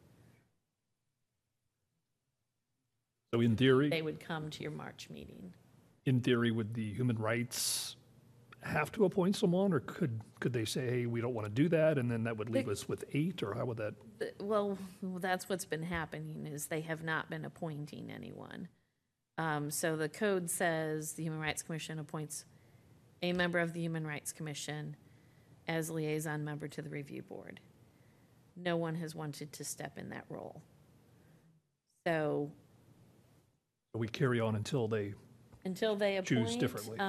So in theory, They would come to your March meeting. would the human rights have to appoint someone, or could they say, hey, we don't want to do that, and then that would leave us with 8, or how would that? Well, that's what's been happening, is they have not been appointing anyone. So the code says the Human Rights Commission appoints a member of the Human Rights Commission as liaison member to the review board. No one has wanted to step in that role. So We carry on until they until they appoint. choose differently.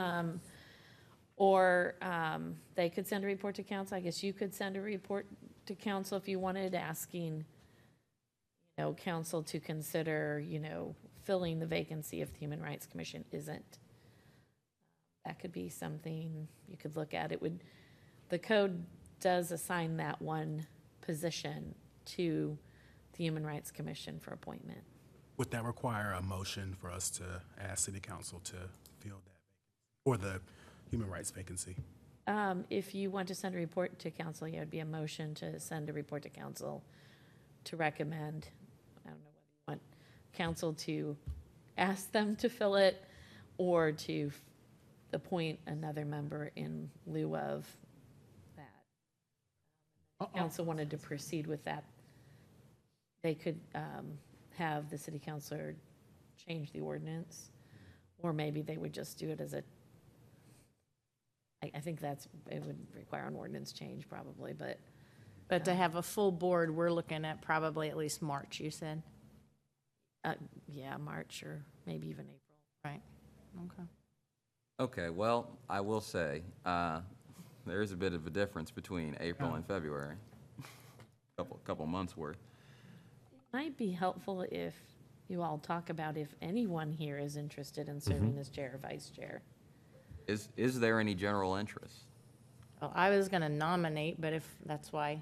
Or they could send a report to council. I guess you could send a report to council if you wanted, asking, you know, council to consider, you know, filling the vacancy if the Human Rights Commission isn't. That could be something you could look at. The code does assign that one position to the Human Rights Commission for appointment. Would that require a motion for us to ask city council to fill that, or the human rights vacancy? If you want to send a report to council, yeah, it would be a motion to send a report to council to recommend. I don't know whether you want council to ask them to fill it or to appoint another member in lieu of that. Council wanted to proceed with that. They could have the city councilor change the ordinance, or maybe they would just do it as a, I think it would require an ordinance change probably, but But to have a full board, we're looking at probably at least March, you said? yeah, March or maybe even April. Right, okay. okay, well, I will say, there is a bit of a difference between April and February. Couple months worth. Might be helpful if you all talk about if anyone here is interested in serving as chair or vice chair. Is there any general interest? Well, I was gonna nominate, but if, that's why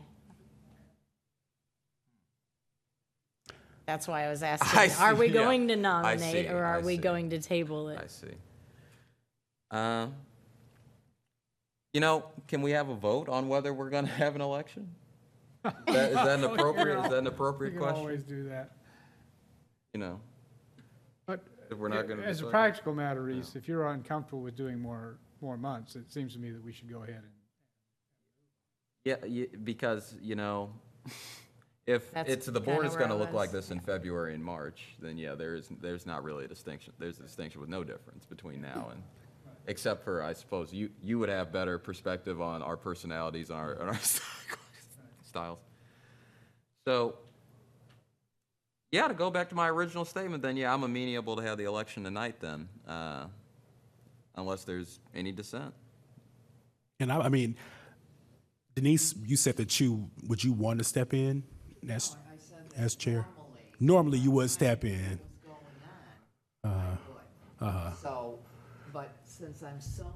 I was I asking, see, are we yeah. going to I nominate, see, or are I we see. going to table I it? see. You know, can we have a vote on whether we're going to have an election? Is that an appropriate You can question? always do that. You know, But if we're not going to as a decide. practical matter, Reese, if you're uncomfortable with doing more months, it seems to me that we should go ahead and. Yeah, because, you know, if That's it's, the board kinda is going to where I look like was. this in February and March, then yeah, there's not really a distinction. There's a distinction with no difference between now and, except for, I suppose, you would have better perspective on our personalities and our styles. So, yeah, to go back to my original statement, then, yeah, I'm amenable to have the election tonight then, unless there's any dissent. And I mean, Denise, you said that would you want to step in as chair? Normally you would step in. What's going on, I would. So, but since I'm so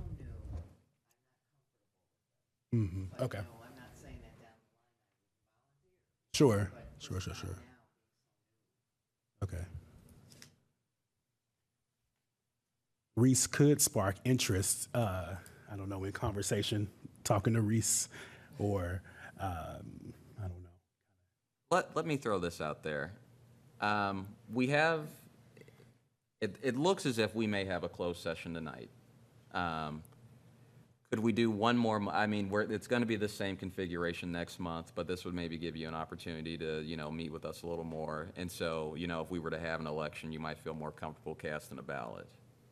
new, but, Okay. you know, I'm not saying that down Sure. the Sure. line. Now, Okay. Reese could spark interest, I don't know, in conversation, talking to Reese, or, I don't know. Let me throw this out there. We have, it looks as if we may have a closed session tonight. Could we do one more, I mean, it's going to be the same configuration next month, but this would maybe give you an opportunity to, meet with us a little more. And so, if we were to have an election, you might feel more comfortable casting a ballot.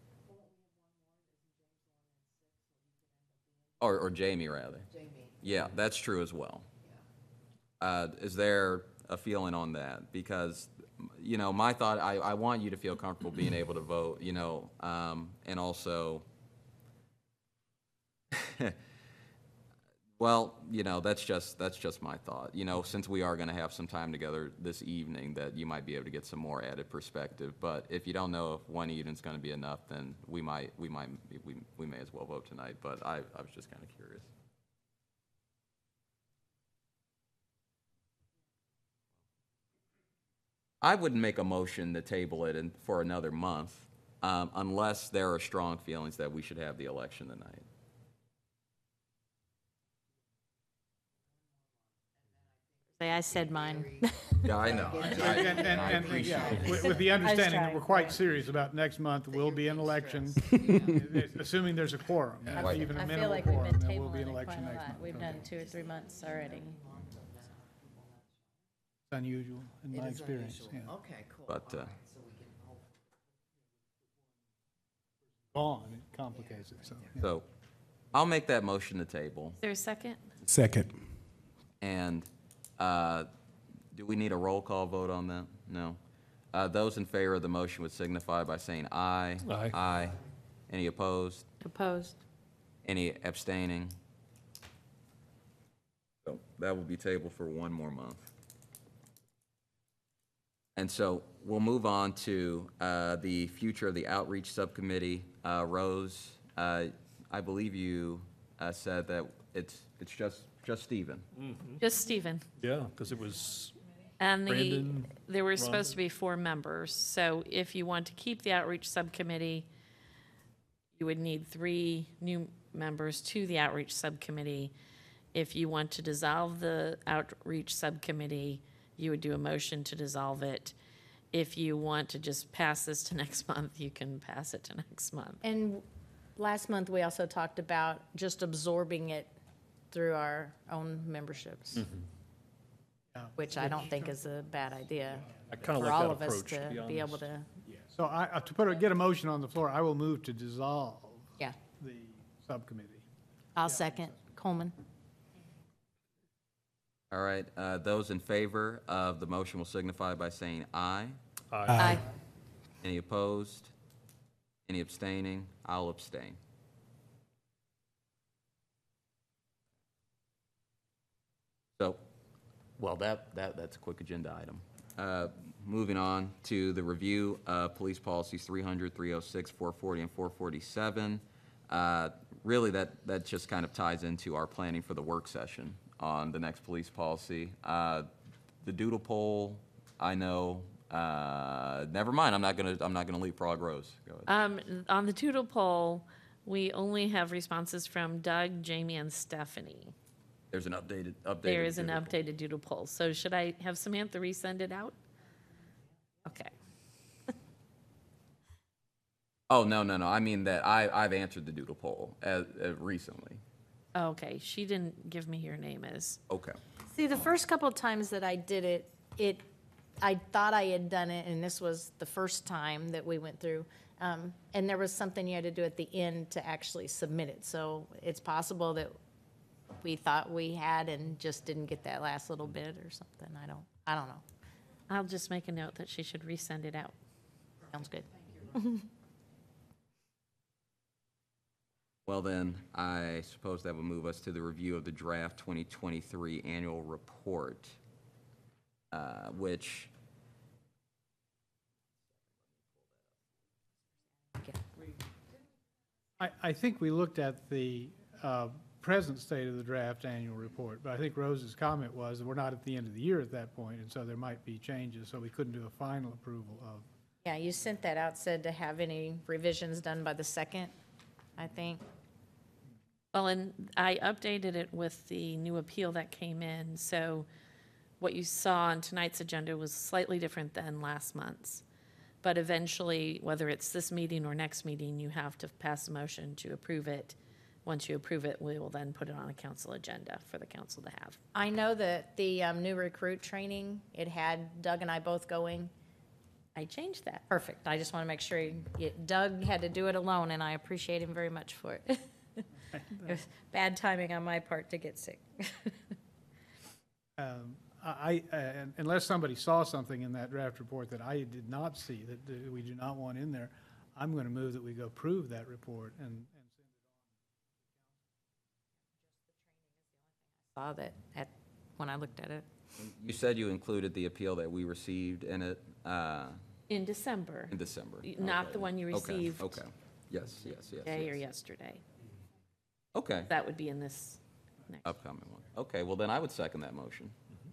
Or Jamie, rather. Jamie, Yeah, that's true as well. Is there a feeling on that? Because, my thought, I want you to feel comfortable being able to vote, and also, well, that's just my thought. Since we are going to have some time together this evening, that you might be able to get some more added perspective. But if you don't know if one evening's going to be enough, then we may as well vote tonight. But I was just kind of curious. I wouldn't make a motion to table it for another month, unless there are strong feelings that we should have the election tonight. I said mine. Yeah, I know. And, yeah, with the understanding that we're quite serious about next month, will be an election, assuming there's a quorum, even a I feel minimal like we've quorum, been there will be tabling an it quite election a next lot. month. We've done 2 or 3 months already. It's unusual in my it is experience, unusual. yeah. Okay, cool. But, All right, so we can hope. Gone, it complicates it, so. yeah. So I'll make that motion to table. Is there a second? Second. And do we need a roll call vote on that? No. Those in favor of the motion would signify by saying aye. Aye. Aye. Any opposed? Opposed? Any abstaining? So that will be tabled for one more month. And so we'll move on to the future of the outreach subcommittee. Rose, I believe you said that it's just Stephen. Just Stephen. Yeah, because it was, And Brandon, there were supposed to be 4 members. So if you want to keep the outreach subcommittee, you would need 3 new members to the outreach subcommittee. If you want to dissolve the outreach subcommittee, you would do a motion to dissolve it. If you want to just pass this to next month, you can pass it to next month. And last month, we also talked about just absorbing it through our own memberships, which I don't think is a bad idea I kind of for like all that of us approach, to to be be able honest. to, So get a motion on the floor, I will move to dissolve yeah. the subcommittee. I'll second. Coleman? All right, those in favor of the motion will signify by saying aye. Aye. Any opposed? Any abstaining? I'll abstain. So, well, that's a quick agenda item. Moving on to the review of police policies 300, 306, 440, and 447. Really, that just kind of ties into our planning for the work session on the next police policy. The doodle poll, I know, never mind, I'm not gonna leapfrog Rose. Go ahead. On the doodle poll, we only have responses from Doug, Jamie, and Stephanie. There's an updated. There is an doodle poll. updated doodle poll. So should I have Samantha resend it out? Okay. Oh, no. I mean that I've answered the doodle poll recently. Okay, she didn't give me your name as, Okay. See, the first couple of times that I did it, I thought I had done it, and this was the first time that we went through. And there was something you had to do at the end to actually submit it. So it's possible that we thought we had and just didn't get that last little bit or something. I don't know. I'll just make a note that she should resend it out. Sounds good. Well, then, I suppose that would move us to the review of the draft 2023 annual report, which, I think we looked at the present state of the draft annual report, but I think Rose's comment was that we're not at the end of the year at that point, and so there might be changes, so we couldn't do a final approval of. Yeah, you sent that out, said to have any revisions done by the 2nd, I think. Well, and I updated it with the new appeal that came in, so what you saw on tonight's agenda was slightly different than last month's. But eventually, whether it's this meeting or next meeting, you have to pass a motion to approve it. Once you approve it, we will then put it on a council agenda for the council to have. I know that the new recruit training, it had Doug and I both going. I changed that. Perfect. I just want to make sure Doug had to do it alone, and I appreciate him very much for it. It was bad timing on my part to get sick. Unless somebody saw something in that draft report that I did not see, that we do not want in there, I'm going to move that we go approve that report and send it Saw that when I looked at it. you said you included the appeal that we received in it In December, in December. not Okay. the one you Okay, received Okay, yes, yes, yes. today or yes. yesterday. Okay, That would be in this next. upcoming one. Okay, well, then I would second that motion.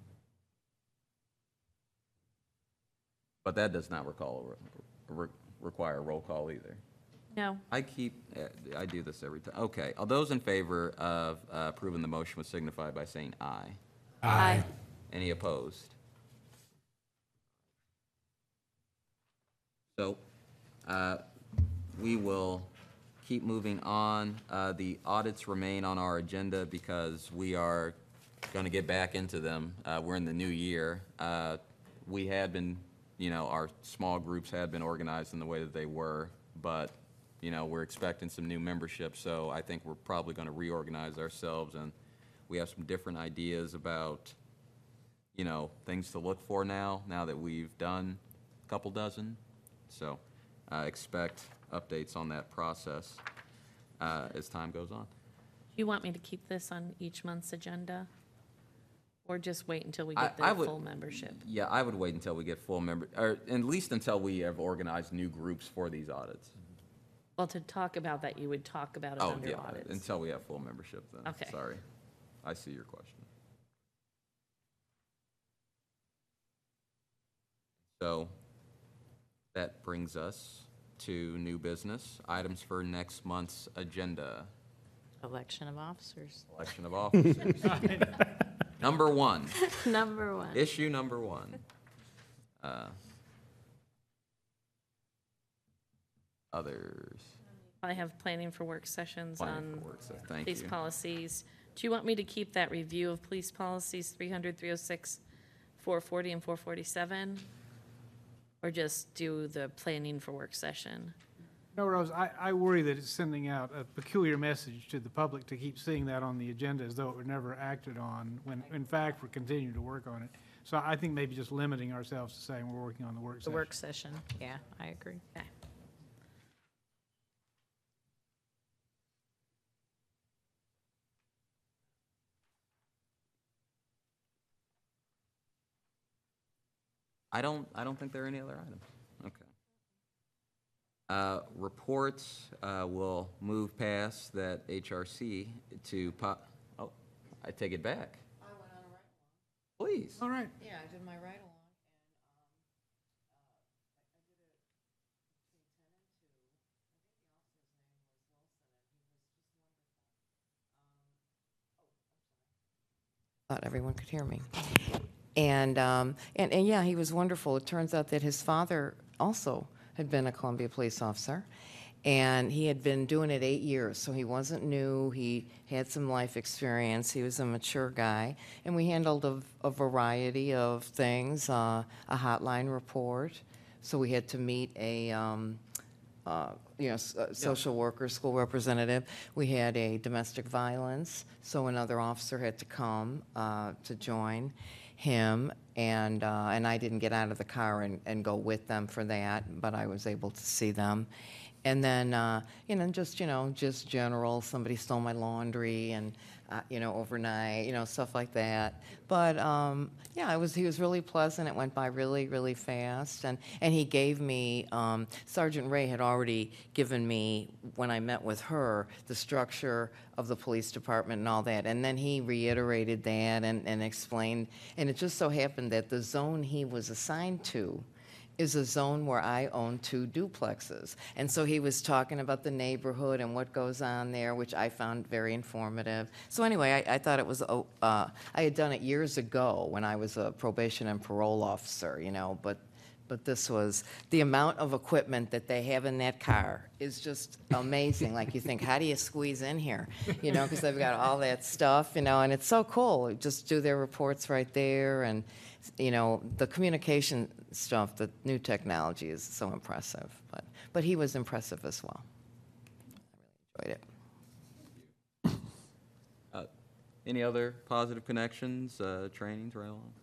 But that does not require a roll call either. No, I do this every time. Okay, all those in favor of approving the motion would signify by saying aye. Aye. Any opposed? So, we will keep moving on. The audits remain on our agenda because we are going to get back into them. We're in the new year. We had been, our small groups had been organized in the way that they were, but, we're expecting some new membership, so I think we're probably going to reorganize ourselves, and we have some different ideas about, things to look for now that we've done a couple dozen. So expect updates on that process as time goes on. do you want me to keep this on each month's agenda? Or just wait until we get I the would- full membership? Yeah, I would wait until we get full member, or at least until we have organized new groups for these audits. Well, to talk about that, you would talk about it Oh, under yeah, audits. until we have full membership then. Okay. Sorry. I see your question. So that brings us to new business, items for next month's agenda. Election of officers. Election of officers. Number one, Number one. issue number one. Others. I have planning for work sessions Planning on for work session. Thank police you. policies. Do you want me to keep that review of police policies 300, 306, 440, and 447? Or just do the planning for work session? No, Rose, I worry that it's sending out a peculiar message to the public to keep seeing that on the agenda as though it were never acted on, when in fact we're continuing to work on it. So I think maybe just limiting ourselves to saying we're working on the work The session. work session, yeah, I agree. Okay. I don't think there are any other items. Okay. Reports, will move past that HRC to oh, I take it back. I went on a ride Please. All right. Yeah, I did my ride along, thought everyone could hear me. And yeah, he was wonderful. It turns out that his father also had been a Columbia police officer, and he had been doing it 8 years, so he wasn't new. He had some life experience. He was a mature guy, and we handled a variety of things, a hotline report. So we had to meet a social worker, school representative. We had a domestic violence, so another officer had to come to join. him, and I didn't get out of the car and go with them for that, but I was able to see them. And then, just general, somebody stole my laundry and, overnight, stuff like that. But, he was really pleasant. It went by really, really fast. And he gave me, Sergeant Ray had already given me, when I met with her, the structure of the police department and all that. And then he reiterated that and explained. And it just so happened that the zone he was assigned to is a zone where I own 2 duplexes. And so he was talking about the neighborhood and what goes on there, which I found very informative. So anyway, I thought it was, I had done it years ago when I was a probation and parole officer, but this was, the amount of equipment that they have in that car is just amazing. Like you think, how do you squeeze in here? Because they've got all that stuff, and it's so cool. Just do their reports right there, and the communication stuff, the new technology is so impressive. But he was impressive as well. I really enjoyed it. Any other positive connections, trainings, right along?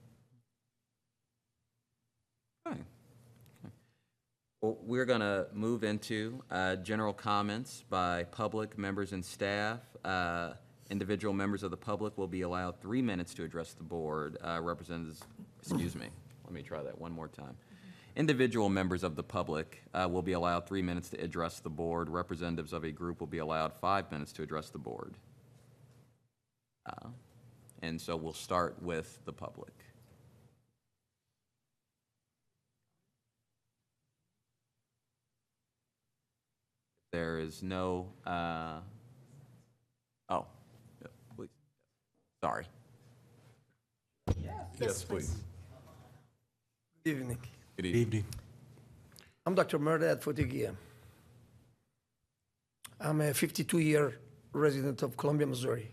Okay. Well, we're going to move into general comments by public members and staff. Individual members of the public will be allowed 3 minutes to address the board. Representatives, excuse me, let me try that one more time. Individual members of the public will be allowed 3 minutes to address the board. Representatives of a group will be allowed 5 minutes to address the board. And so we'll start with the public. There is no, oh, please, sorry. Yes, please. Good evening. Good Good evening. evening. I'm Dr. Merdad Fotigia. I'm a 52-year resident of Columbia, Missouri.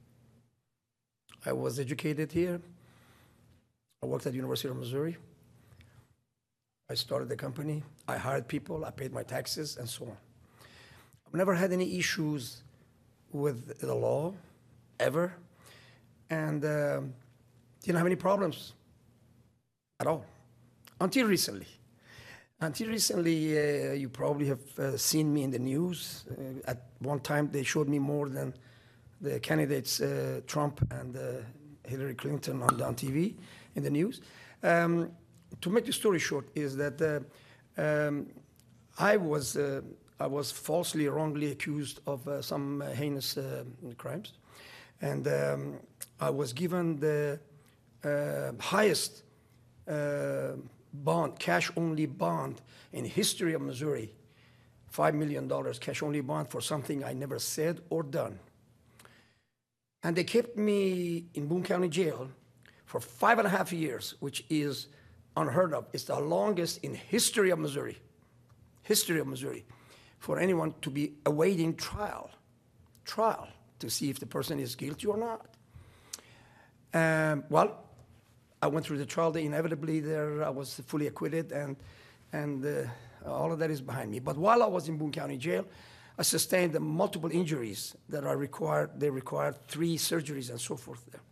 I was educated here. I worked at University of Missouri. I started the company. I hired people. I paid my taxes and so on. I've never had any issues with the law, ever, and didn't have any problems at all, until recently. Until recently, you probably have seen me in the news. At one time, they showed me more than the candidates, Trump and Hillary Clinton on TV, in the news. To make the story short is that I was falsely, wrongly accused of some heinous crimes. And I was given the highest bond, cash-only bond in history of Missouri, $5 million cash-only bond for something I never said or done. And they kept me in Boone County Jail for 5.5 years, which is unheard of. It's the longest in history of Missouri, for anyone to be awaiting trial to see if the person is guilty or not. Well, I went through the trial. Inevitably, there I was fully acquitted, and all of that is behind me. But while I was in Boone County Jail, I sustained multiple injuries that they required 3 surgeries and so forth there.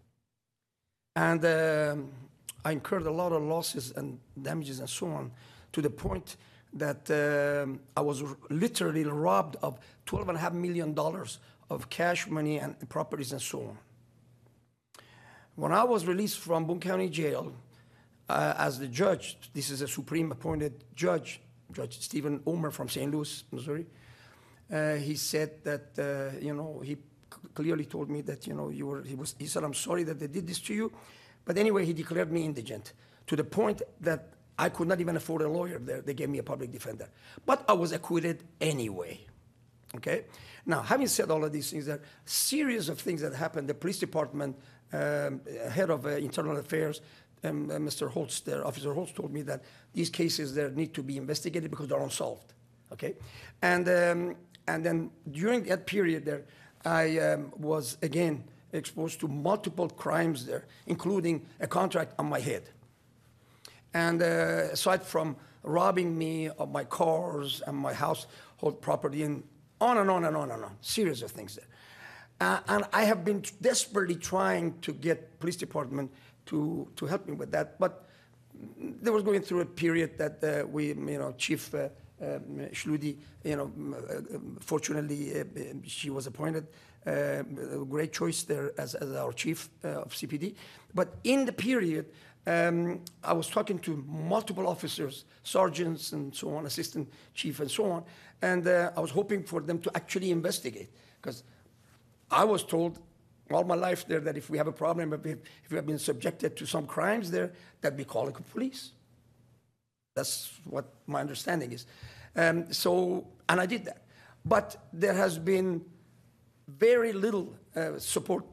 And I incurred a lot of losses and damages and so on, to the point that I was literally robbed of $12.5 million of cash money and properties and so on. When I was released from Boone County Jail, as the judge, this is a Supreme appointed judge, Judge Stephen Omer from St. Louis, Missouri, he said that, he clearly told me that, he said, I'm sorry that they did this to you. But anyway, he declared me indigent, to the point that I could not even afford a lawyer there. They gave me a public defender. But I was acquitted anyway, okay? Now, having said all of these things, there are a series of things that happened. The police department, head of internal affairs, Mr. Holtz, Officer Holtz, told me that these cases there need to be investigated because they're unsolved, okay? And then during that period there, I was again exposed to multiple crimes there, including a contract on my head. And aside from robbing me of my cars and my household property, and on and on and on and on, series of things there. And I have been desperately trying to get police department to help me with that. But they was going through a period that Chief Schludi, fortunately, she was appointed. A great choice there as our chief of CPD. But in the period, I was talking to multiple officers, sergeants and so on, assistant chief and so on, and I was hoping for them to actually investigate, because I was told all my life there that if we have a problem, if we have been subjected to some crimes there, that we call the police. That's what my understanding is. And I did that. But there has been very little support.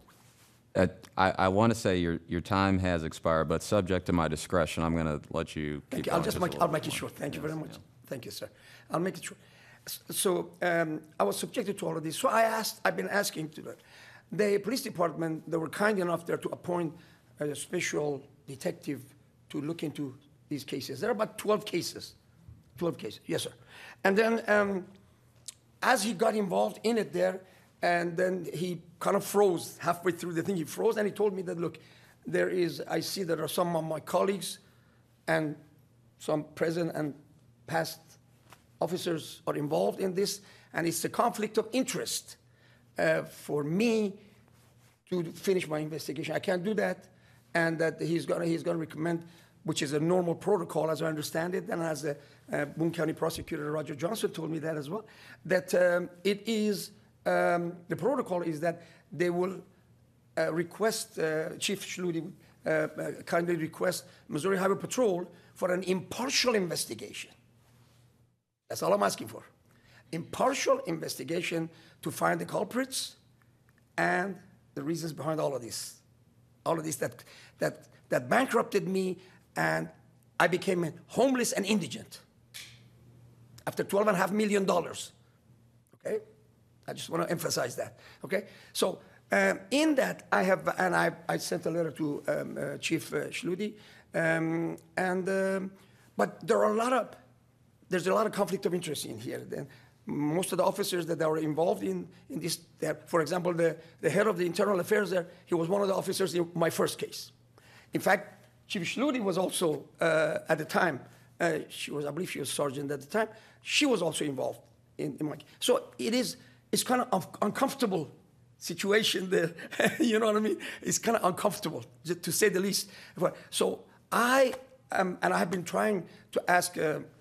I want to say your time has expired, but subject to my discretion, I'm going to let you keep Thank you. going. I'll make it short. Thank you very much. Thank you, sir. I'll make it short. So I was subjected to all of this. So I've been asking to that. The police department, they were kind enough there to appoint a special detective to look into these cases. There are about 12 cases. 12 cases, yes, sir. And then as he got involved in it there, and then he kind of froze halfway through the thing. He froze, and he told me that, look, I see there are some of my colleagues and some present and past officers are involved in this, and it's a conflict of interest for me to finish my investigation. I can't do that, and that he's gonna recommend, which is a normal protocol as I understand it, and as Boone County Prosecutor Roger Johnson told me that as well, that it is, the protocol is that they will request, Chief Schludi kindly request Missouri Highway Patrol for an impartial investigation. That's all I'm asking for. Impartial investigation to find the culprits and the reasons behind all of this. All of this that bankrupted me, and I became homeless and indigent after $12.5 million. Okay? I just want to emphasize that. Okay? So in that, I sent a letter to Chief Schludi, but there's a lot of conflict of interest in here. Most of the officers that are involved in this, for example, the head of the internal affairs there, he was one of the officers in my first case. In fact, Chief Schludi was also, at the time, I believe she was sergeant at the time, she was also involved in my case. So it's kind of uncomfortable situation there. You know what I mean? It's kind of uncomfortable, to say the least. So I have been trying to ask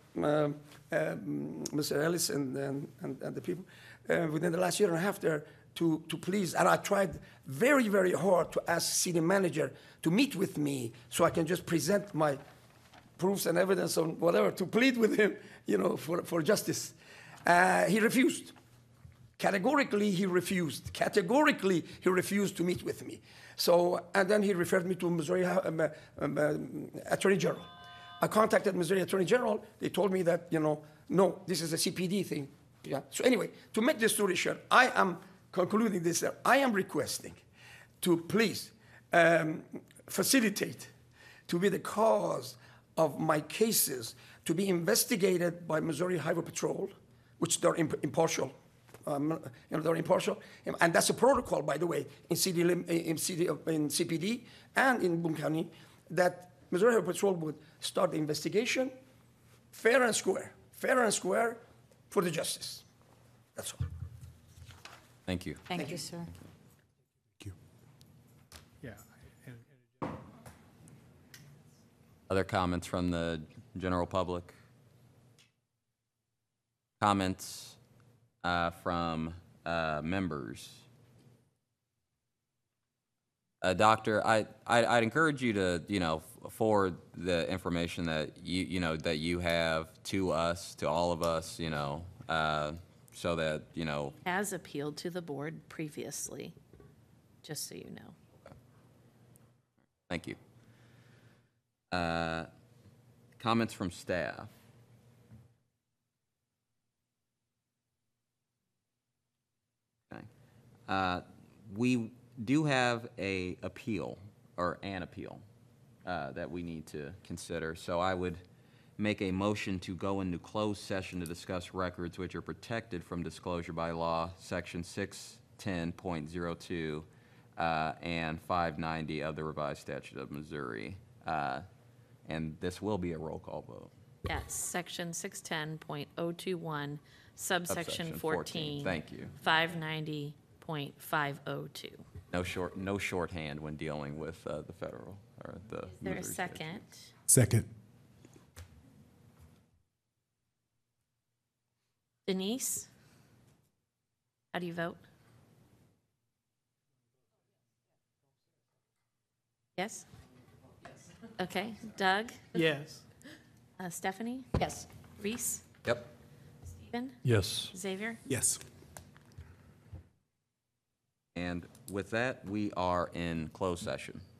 Mr. Ellis and the people within the last year and a half there to please, and I tried very, very hard to ask city manager to meet with me so I can just present my proofs and evidence on whatever, to plead with him, for justice. He refused. Categorically, he refused. Categorically, he refused to meet with me. So, and then he referred me to Missouri Attorney General. I contacted Missouri Attorney General. They told me that, no, this is a CPD thing. Yeah. So anyway, to make the story short, I am concluding this. I am requesting to please facilitate, to be the cause of my cases to be investigated by Missouri Highway Patrol, which they're impartial. They're impartial, and that's a protocol, by the way, in CPD and in Boone County, that Missouri Highway Patrol would start the investigation, fair and square for the justice. That's all. Thank you. Thank you, sir. Thank you. Yeah. Other comments from the general public? Comments from members? Doctor, I'd encourage you to, forward the information that that you have to us, to all of us, so that, Has appealed to the board previously, just so you know. Thank you. Comments from staff? Okay. We do have an appeal that we need to consider. So I would make a motion to go into closed session to discuss records which are protected from disclosure by law, Section 610.02, and 590 of the revised statute of Missouri. And this will be a roll call vote. Yes, section 610.021, subsection 14. Thank you. 590.502. No shorthand when dealing with the federal or the. Is there a Missouri second? Second. Denise? How do you vote? Yes? Okay, Doug? Yes. Stephanie? Yes. Reese? Yep. Stephen? Yes. Xavier? Yes. And with that, we are in closed session.